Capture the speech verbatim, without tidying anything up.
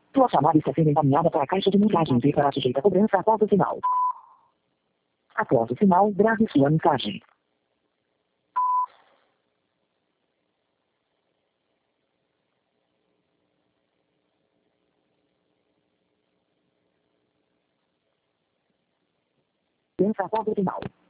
Sua chamada está sendo encaminhada para a caixa de mensagens e será sujeita a cobrança após o sinal. Após o sinal, grave sua mensagem. Cobrança após o sinal.